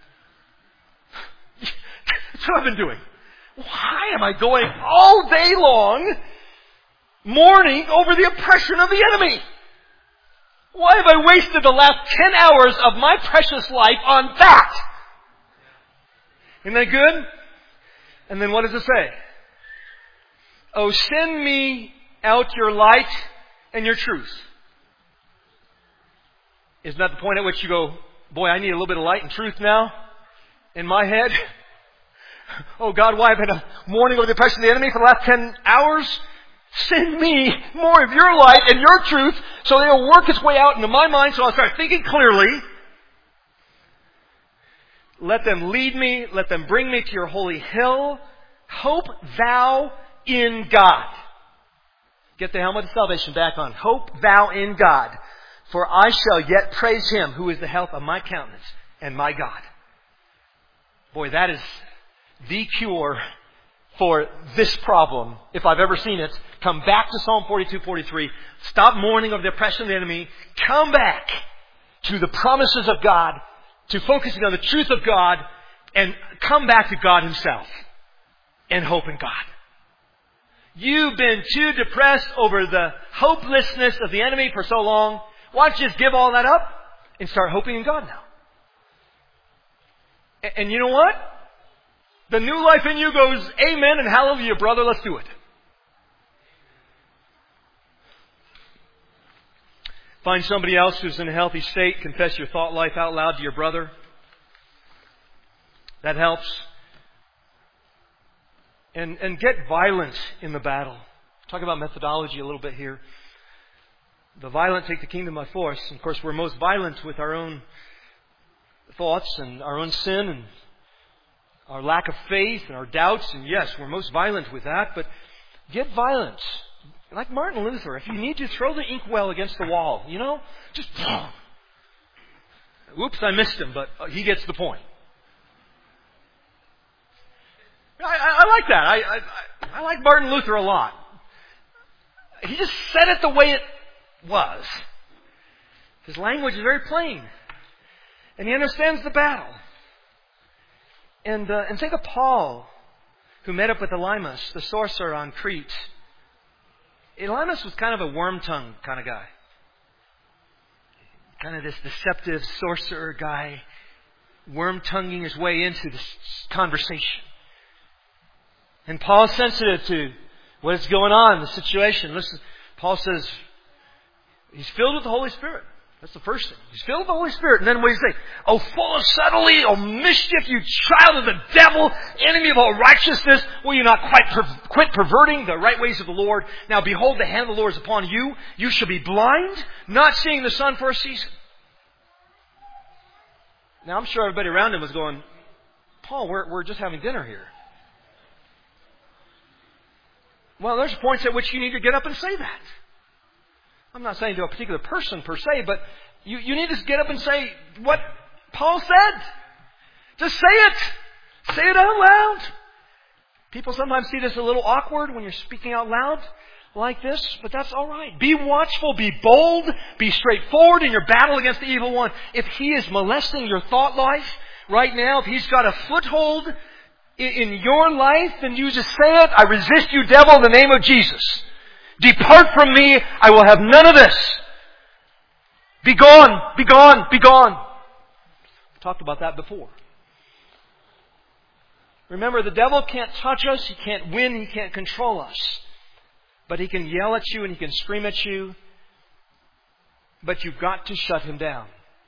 That's what I've been doing. Why am I going all day long mourning over the oppression of the enemy? Why have I wasted the last ten hours of my precious life on that? Isn't that good? And then what does it say? Oh, send me out your light and your truth. Isn't that the point at which you go, boy, I need a little bit of light and truth now in my head? Oh God, why have I been mourning over the oppression of the enemy for the last ten hours? Send me more of your light and your truth so that it'll work its way out into my mind so I'll start thinking clearly. Let them lead me. Let them bring me to your holy hill. Hope thou in God. Get the helmet of salvation back on. Hope thou in God. For I shall yet praise Him who is the health of my countenance and my God. Boy, that is the cure for this problem, if I've ever seen it. Come back to Psalm forty-two, forty-three. Stop mourning over the oppression of the enemy. Come back to the promises of God, to focusing on the truth of God, and come back to God Himself and hope in God. You've been too depressed over the hopelessness of the enemy for so long. Why don't you just give all that up and start hoping in God now? And you know what? The new life in you goes, amen and hallelujah, brother, let's do it. Find somebody else who's in a healthy state. Confess your thought life out loud to your brother. That helps. And, and get violent in the battle. Talk about methodology a little bit here. The violent take the kingdom by force. And of course, we're most violent with our own thoughts and our own sin and our lack of faith and our doubts, and yes, we're most violent with that, but get violent. Like Martin Luther, if you need to, throw the inkwell against the wall, you know? Just, whoops, I missed him, but he gets the point. I, I, I like that. I, I, I like Martin Luther a lot. He just said it the way it was. His language is very plain. And he understands the battle. And, uh, and think of Paul, who met up with Elymas, the sorcerer on Crete. Elymas was kind of a worm-tongued kind of guy. Kind of this deceptive sorcerer guy, worm-tonguing his way into this conversation. And Paul's sensitive to what is going on, the situation. Listen, Paul says he's filled with the Holy Spirit. That's the first thing. He's filled with the Holy Spirit. And then what does he say? Oh, full of subtlety, oh, mischief, you child of the devil, enemy of all righteousness, will you not quite per- quit perverting the right ways of the Lord? Now behold, the hand of the Lord is upon you. You shall be blind, not seeing the sun for a season. Now I'm sure everybody around him was going, Paul, we're, we're just having dinner here. Well, there's points at which you need to get up and say that. I'm not saying to a particular person per se, but you, you need to get up and say what Paul said. Just say it. Say it out loud. People sometimes see this a little awkward when you're speaking out loud like this, but that's all right. Be watchful, be bold, be straightforward in your battle against the evil one. If he is molesting your thought life right now, if he's got a foothold in, in your life, then you just say it. I resist you, devil, in the name of Jesus. Depart from me, I will have none of this. Be gone, be gone, be gone. We talked about that before. Remember, the devil can't touch us, he can't win, he can't control us. But he can yell at you and he can scream at you. But you've got to shut him down.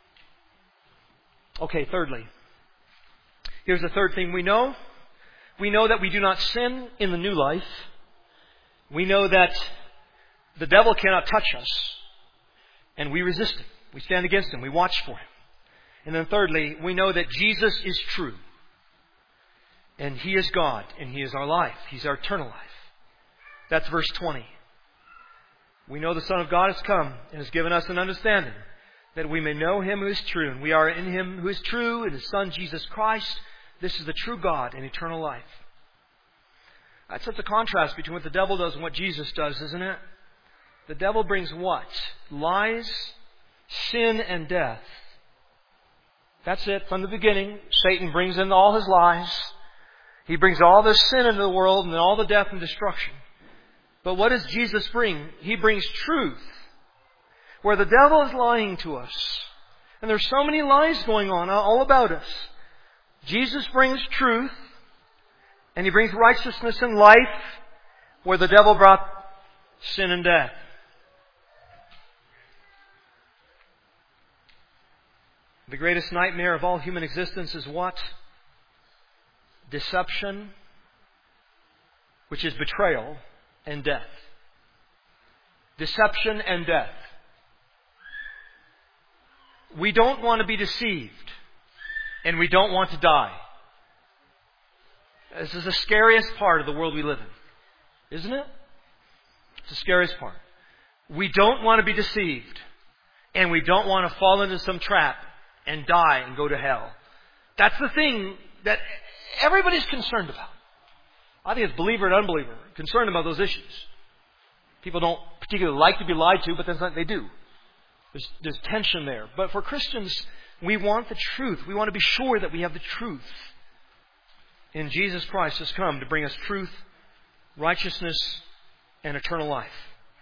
Okay, thirdly. Here's the third thing we know. We know that we do not sin in the new life. We know that the devil cannot touch us. And we resist him. We stand against him. We watch for him. And then thirdly, we know that Jesus is true. And he is God. And he is our life. He's our eternal life. That's verse twenty. We know the Son of God has come and has given us an understanding that we may know him who is true. And we are in him who is true, in his Son Jesus Christ. This is the true God and eternal life. That's such a contrast between what the devil does and what Jesus does, isn't it? The devil brings what? Lies, sin, and death. That's it. From the beginning, Satan brings in all his lies. He brings all the sin into the world and all the death and destruction. But what does Jesus bring? He brings truth. Where the devil is lying to us. And there's so many lies going on all about us. Jesus brings truth. And he brings righteousness and life. Where the devil brought sin and death. The greatest nightmare of all human existence is what? Deception, which is betrayal, and death. Deception and death. We don't want to be deceived, and we don't want to die. This is the scariest part of the world we live in, isn't it? It's the scariest part. We don't want to be deceived, and we don't want to fall into some trap and die and go to hell. That's the thing that everybody's concerned about. I think it's believer and unbeliever concerned about those issues. People don't particularly like to be lied to, but that's not, they do. There's, there's tension there. But for Christians, we want the truth. We want to be sure that we have the truth. And Jesus Christ has come to bring us truth, righteousness, and eternal life.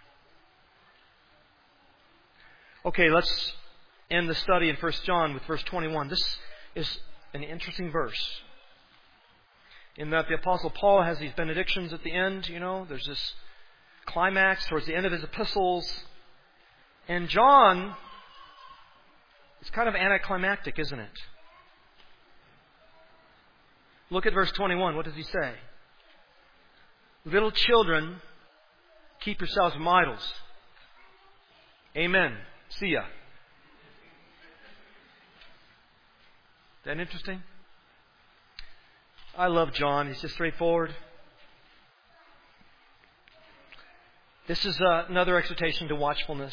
Okay, let's end the study in First John with verse twenty-one. This is an interesting verse. In that the Apostle Paul has these benedictions at the end, you know, there's this climax towards the end of his epistles. And John is kind of anticlimactic, isn't it? Look at verse twenty-one. What does he say? Little children, keep yourselves from idols. Amen. See ya. Is that interesting? I love John. He's just straightforward. This is uh, another exhortation to watchfulness.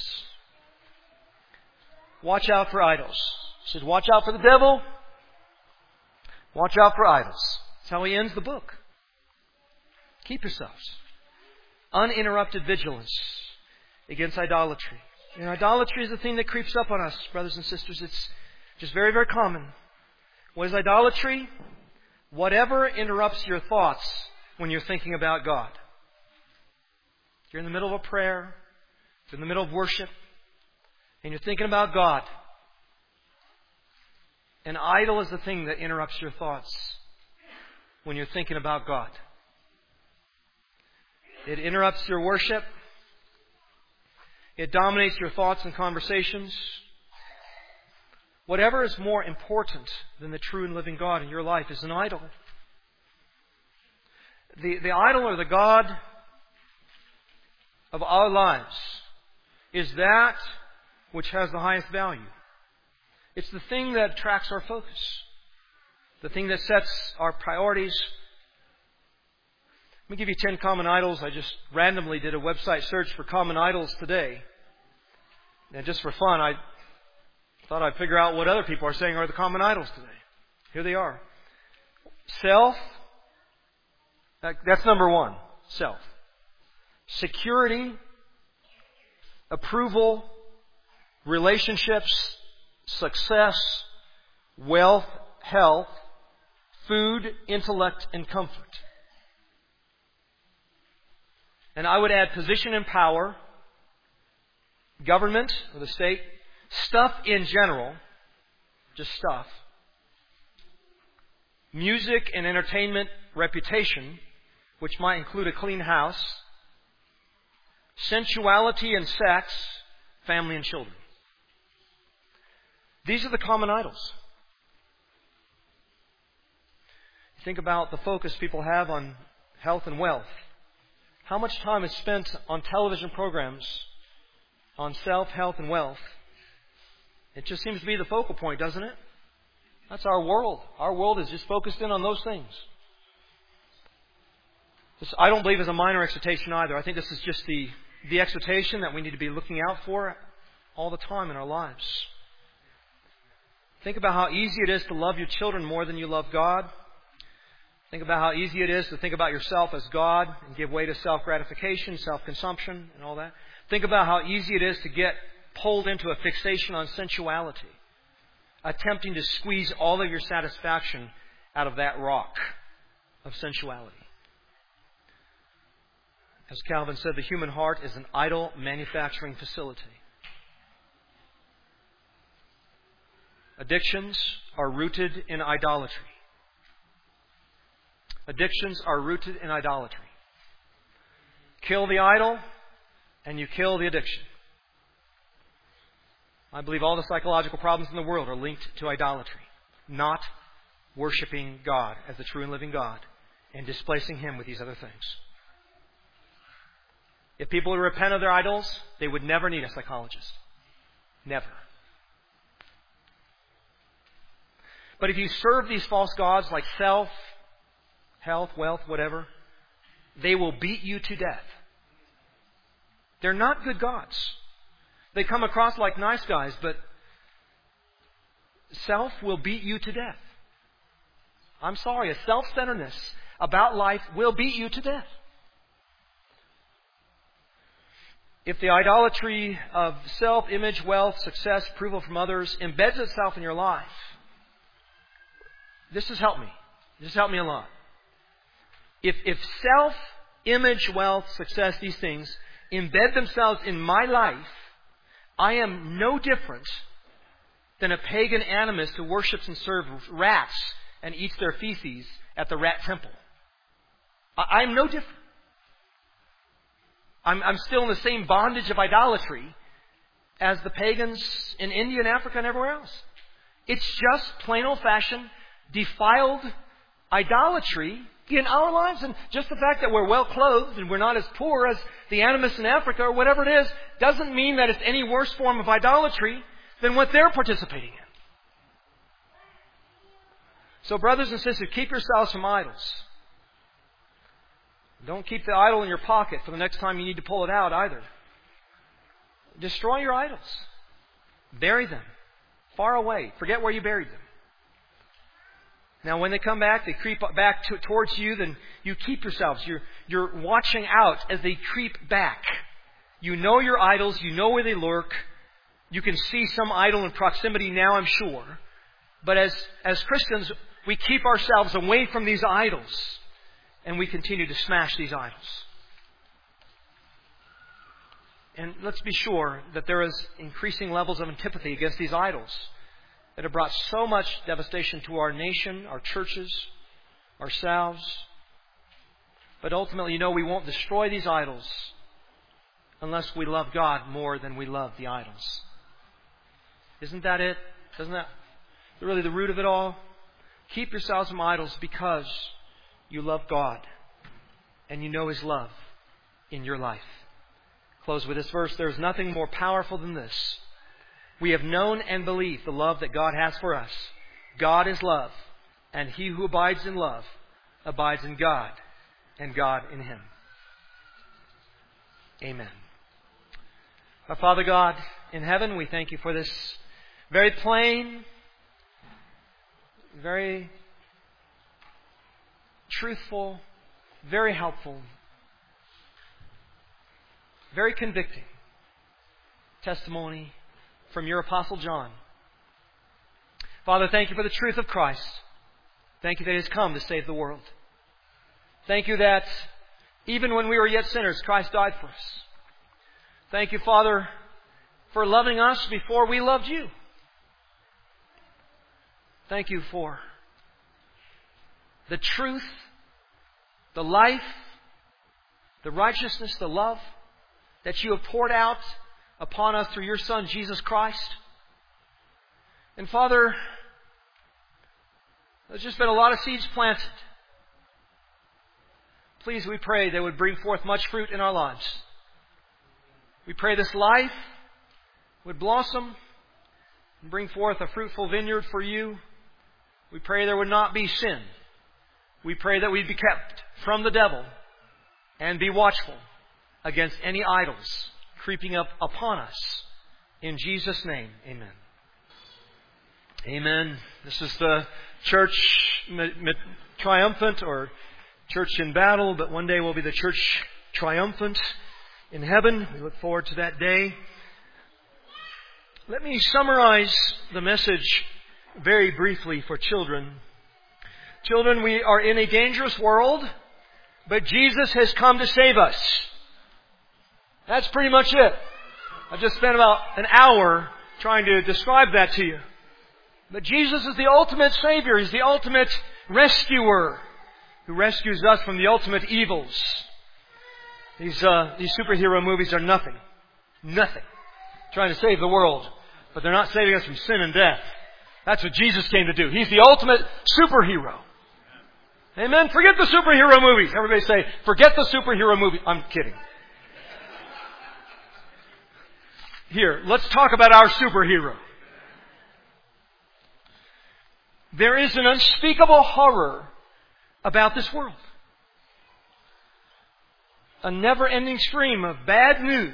Watch out for idols. He says, watch out for the devil. Watch out for idols. That's how he ends the book. Keep yourselves. Uninterrupted vigilance against idolatry. And idolatry is the thing that creeps up on us, brothers and sisters. It's just very, very common. What is idolatry? Whatever interrupts your thoughts when you're thinking about God. If you're in the middle of a prayer, if you're in the middle of worship, and you're thinking about God, an idol is the thing that interrupts your thoughts when you're thinking about God. It interrupts your worship. It dominates your thoughts and conversations. Whatever is more important than the true and living God in your life is an idol. The, the idol or the God of our lives is that which has the highest value. It's the thing that attracts our focus. The thing that sets our priorities. Let me give you ten common idols. I just randomly did a website search for common idols today. And just for fun, I thought I'd figure out what other people are saying are the common idols today. Here they are. Self. That's number one. Self. Security. Approval. Relationships. Success. Wealth. Health. Food. Intellect. And comfort. And I would add position and power, government or the state, stuff in general, just stuff, music and entertainment, reputation, which might include a clean house, sensuality and sex, family and children. These are the common idols. Think about the focus people have on health and wealth. How much time is spent on television programs on self, health, and wealth? It just seems to be the focal point, doesn't it? That's our world. Our world is just focused in on those things. This, I don't believe is a minor exhortation either. I think this is just the, the exhortation that we need to be looking out for all the time in our lives. Think about how easy it is to love your children more than you love God. Think about how easy it is to think about yourself as God and give way to self-gratification, self-consumption, and all that. Think about how easy it is to get pulled into a fixation on sensuality, attempting to squeeze all of your satisfaction out of that rock of sensuality. As Calvin said, the human heart is an idol manufacturing facility. Addictions are rooted in idolatry. Addictions are rooted in idolatry. Kill the idol, and you kill the addiction. I believe all the psychological problems in the world are linked to idolatry, not worshiping God as the true and living God and displacing Him with these other things. If people would repent of their idols, they would never need a psychologist. Never. But if you serve these false gods like self, health, wealth, whatever, they will beat you to death. They're not good gods. They come across like nice guys, but self will beat you to death. I'm sorry, a self-centeredness about life will beat you to death. If the idolatry of self, image, wealth, success, approval from others embeds itself in your life, this has helped me. This has helped me a lot. If, if self, image, wealth, success, these things embed themselves in my life, I am no different than a pagan animist who worships and serves rats and eats their feces at the rat temple. I, I'm no different. I'm, I'm still in the same bondage of idolatry as the pagans in India and Africa and everywhere else. It's just plain old-fashioned, defiled idolatry in our lives. And just the fact that we're well clothed and we're not as poor as the animists in Africa or whatever it is doesn't mean that it's any worse form of idolatry than what they're participating in. So brothers and sisters, keep yourselves from idols. Don't keep the idol in your pocket for the next time you need to pull it out either. Destroy your idols. Bury them. Far away. Forget where you buried them. Now when they come back, they creep back to, towards you, then you keep yourselves. You're, you're watching out as they creep back. You know your idols. You know where they lurk. You can see some idol in proximity now, I'm sure. But as, as Christians, we keep ourselves away from these idols. And we continue to smash these idols. And let's be sure that there is increasing levels of antipathy against these idols that have brought so much devastation to our nation, our churches, ourselves. But ultimately, you know, we won't destroy these idols unless we love God more than we love the idols. Isn't that it? Isn't that really the root of it all? Keep yourselves from idols because you love God and you know His love in your life. Close with this verse. There is nothing more powerful than this. We have known and believed the love that God has for us. God is love, and he who abides in love abides in God, and God in him. Amen. Our Father God in heaven, we thank you for this very plain, very truthful, very helpful, very convicting testimony from your Apostle John. Father, thank you for the truth of Christ. Thank you that He has come to save the world. Thank you that even when we were yet sinners, Christ died for us. Thank you, Father, for loving us before we loved you. Thank you for the truth, the life, the righteousness, the love that you have poured out upon us through your Son, Jesus Christ. And Father, there's just been a lot of seeds planted. Please, we pray they would bring forth much fruit in our lives. We pray this life would blossom and bring forth a fruitful vineyard for you. We pray there would not be sin. We pray that we'd be kept from the devil and be watchful against any idols creeping up upon us. In Jesus' name, amen. Amen. This is the church triumphant or church in battle, but one day we'll be the church triumphant in heaven. We look forward to that day. Let me summarize the message very briefly for children. Children, we are in a dangerous world, but Jesus has come to save us. That's pretty much it. I've just spent about an hour trying to describe that to you. But Jesus is the ultimate Savior. He's the ultimate rescuer who rescues us from the ultimate evils. These uh, these superhero movies are nothing. Nothing. Trying to save the world. But they're not saving us from sin and death. That's what Jesus came to do. He's the ultimate superhero. Amen? Forget the superhero movies. Everybody say, forget the superhero movie. I'm kidding. Here, let's talk about our superhero. There is an unspeakable horror about this world. A never-ending stream of bad news.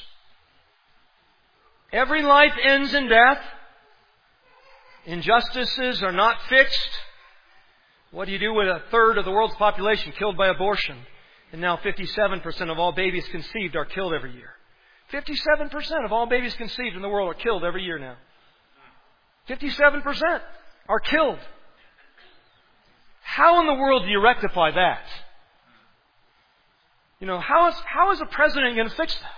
Every life ends in death. Injustices are not fixed. What do you do with a third of the world's population killed by abortion? And now fifty-seven percent of all babies conceived are killed every year. fifty-seven percent of all babies conceived in the world are killed every year now. fifty-seven percent are killed. How in the world do you rectify that? You know, how is, how is a president going to fix that?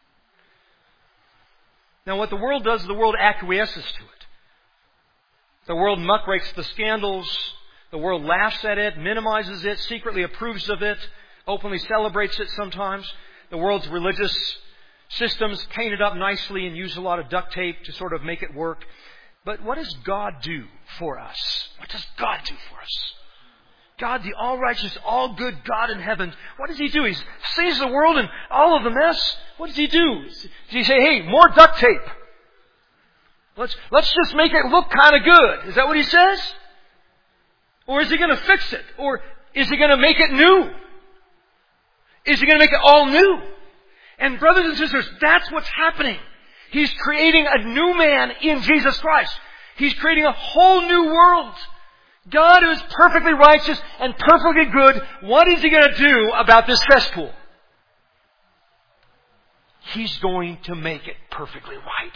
Now, what the world does is the world acquiesces to it. The world muckrakes the scandals. The world laughs at it, minimizes it, secretly approves of it, openly celebrates it sometimes. The world's religious systems paint it up nicely and use a lot of duct tape to sort of make it work. But what does God do for us? What does God do for us? God, the all-righteous, all-good God in heaven, what does He do? He sees the world and all of the mess. What does He do? Does He say, hey, more duct tape? Let's, let's just make it look kind of good. Is that what He says? Or is He going to fix it? Or is He going to make it new? Is He going to make it all new? And brothers and sisters, that's what's happening. He's creating a new man in Jesus Christ. He's creating a whole new world. God, who is perfectly righteous and perfectly good, what is He going to do about this cesspool? He's going to make it perfectly right.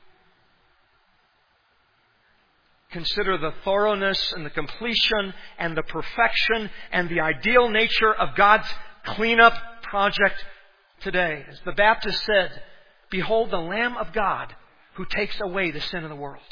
Consider the thoroughness and the completion and the perfection and the ideal nature of God's cleanup project today. As the Baptist said, "Behold the Lamb of God who takes away the sin of the world."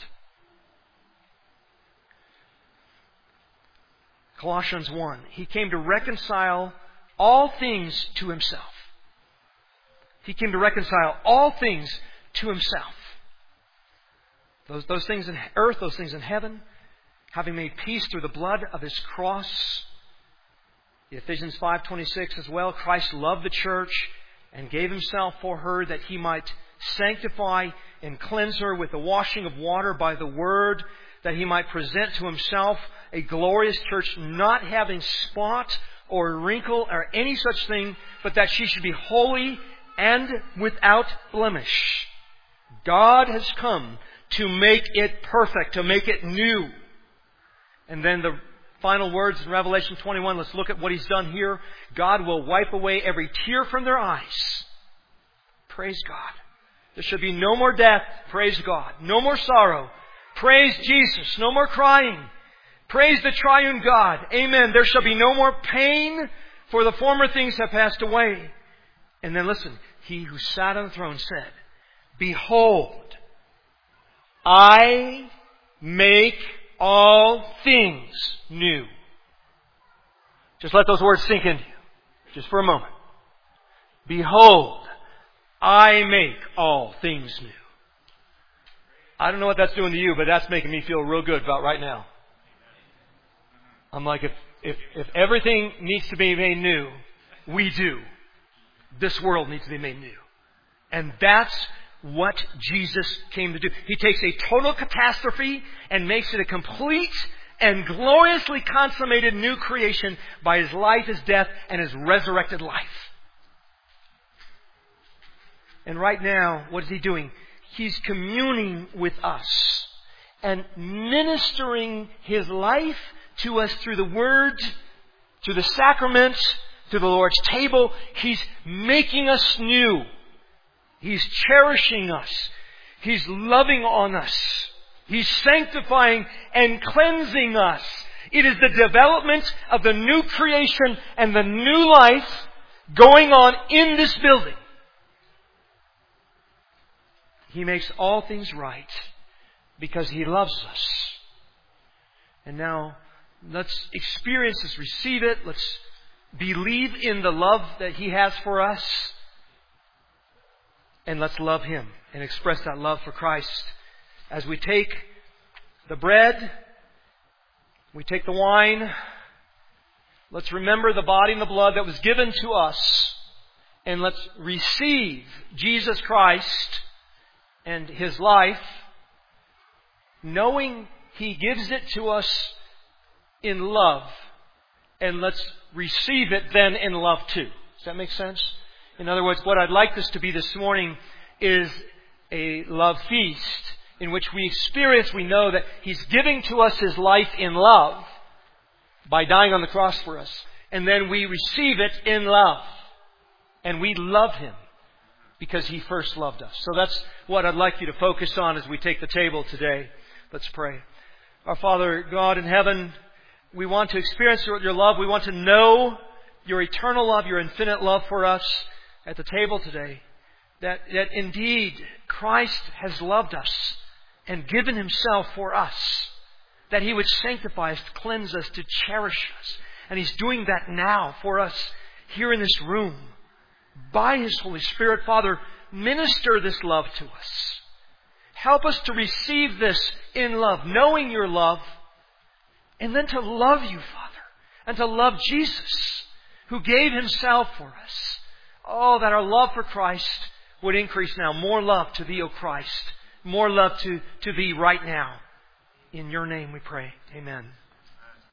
Colossians one, He came to reconcile all things to Himself. He came to reconcile all things to Himself. Those, those things in earth, those things in heaven, having made peace through the blood of His cross. Ephesians five twenty-six as well, Christ loved the church and gave Himself for her that He might sanctify and cleanse her with the washing of water by the Word, that He might present to Himself a glorious church, not having spot or wrinkle or any such thing, but that she should be holy and without blemish. God has come to make it perfect, to make it new. And then the final words in Revelation twenty-one, let's look at what He's done here. God will wipe away every tear from their eyes. Praise God. There should be no more death. Praise God. No more sorrow. Praise Jesus. No more crying. Praise the triune God. Amen. There shall be no more pain, for the former things have passed away. And then listen, He who sat on the throne said, "Behold, I make all things new." Just let those words sink into you. Just for a moment. Behold, I make all things new. I don't know what that's doing to you, but that's making me feel real good about right now. I'm like, if, if, if everything needs to be made new, we do. This world needs to be made new. And that's what Jesus came to do. He takes a total catastrophe and makes it a complete and gloriously consummated new creation by His life, His death, and His resurrected life. And right now, what is He doing? He's communing with us and ministering His life to us through the Word, through the sacraments, through the Lord's table. He's making us new. He's cherishing us. He's loving on us. He's sanctifying and cleansing us. It is the development of the new creation and the new life going on in this building. He makes all things right because He loves us. And now, let's experience this, receive it. Let's believe in the love that He has for us. And let's love Him and express that love for Christ. As we take the bread, we take the wine, let's remember the body and the blood that was given to us. And let's receive Jesus Christ and His life, knowing He gives it to us in love. And let's receive it then in love too. Does that make sense? In other words, what I'd like this to be this morning is a love feast in which we experience, we know that He's giving to us His life in love by dying on the cross for us. And then we receive it in love. And we love Him because He first loved us. So that's what I'd like you to focus on as we take the table today. Let's pray. Our Father, God in heaven, we want to experience Your love. We want to know Your eternal love, Your infinite love for us at the table today. That, that indeed Christ has loved us and given Himself for us. That He would sanctify us, cleanse us, to cherish us. And He's doing that now for us here in this room. By His Holy Spirit, Father, minister this love to us. Help us to receive this in love, knowing Your love, and then to love You, Father, and to love Jesus, who gave Himself for us. Oh, that our love for Christ would increase now. More love to Thee, O Christ. More love to, to Thee right now. In Your name we pray. Amen.